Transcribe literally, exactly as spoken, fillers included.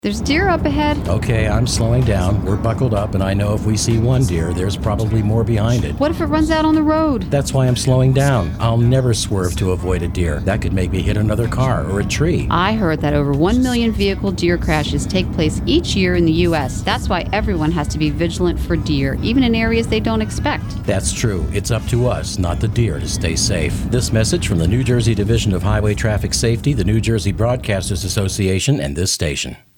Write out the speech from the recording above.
There's deer up ahead. Okay, I'm slowing down. We're buckled up, and I know if we see one deer, there's probably more behind it. What if it runs out on the road? That's why I'm slowing down. I'll never swerve to avoid a deer. That could make me hit another car or a tree. I heard that over one million vehicle deer crashes take place each year in the U S That's why everyone has to be vigilant for deer, even in areas they don't expect. That's true. It's up to us, not the deer, to stay safe. This message from the New Jersey Division of Highway Traffic Safety, the New Jersey Broadcasters Association, and this station.